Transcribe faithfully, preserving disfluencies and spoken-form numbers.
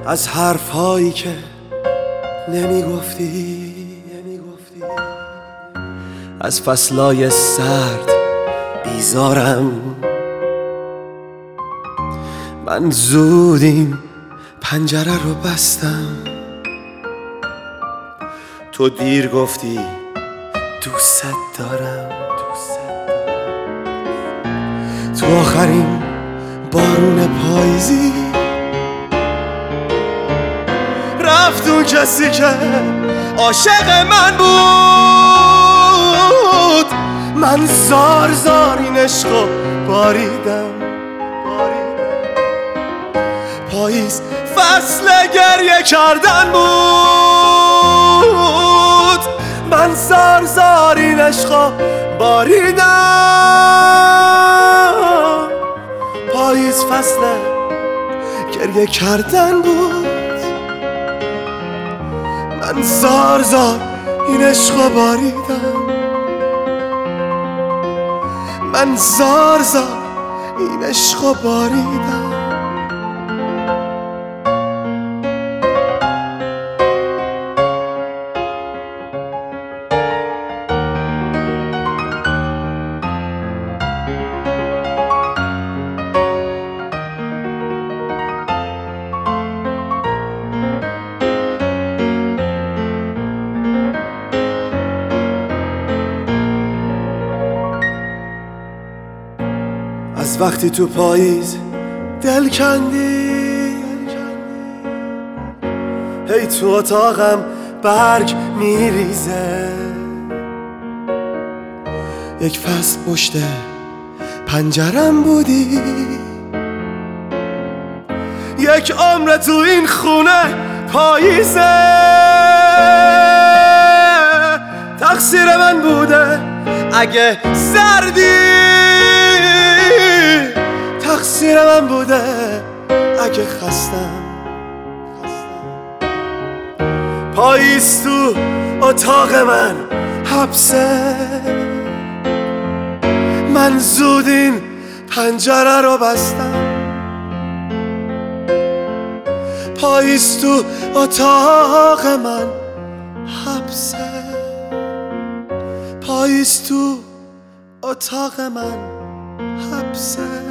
از حرفهایی که نمی گفتی، از فصلای سرد بیزارم. من زود این پنجره رو بستم، تو دیر گفتی دوست دارم. تو آخرین بارون پاییزی رفت اون کسی که عاشق من بود. من زار زار این عشقو باریدم. پاییز فصل گریه کردن بود. من زار زار این عشقو باریدم. پاییز فصل گریه کردن بود. من زار زار این عشقو باریدم. من زار زار این عشقو باریدم. از وقتی تو پاییز دل کندی، هی تو اتاقم برگ میریزه. یک فصل پشت پنجرم بودی، یک عمر تو این خونه پاییزه. تقصیر من بوده اگه سردی، تقصیر من بوده اگه خستم. پاییز تو اتاق من حبسه. من زود این پنجره رو بستم. پاییز تو اتاق من حبسه. پاییز تو اتاق من حبسه.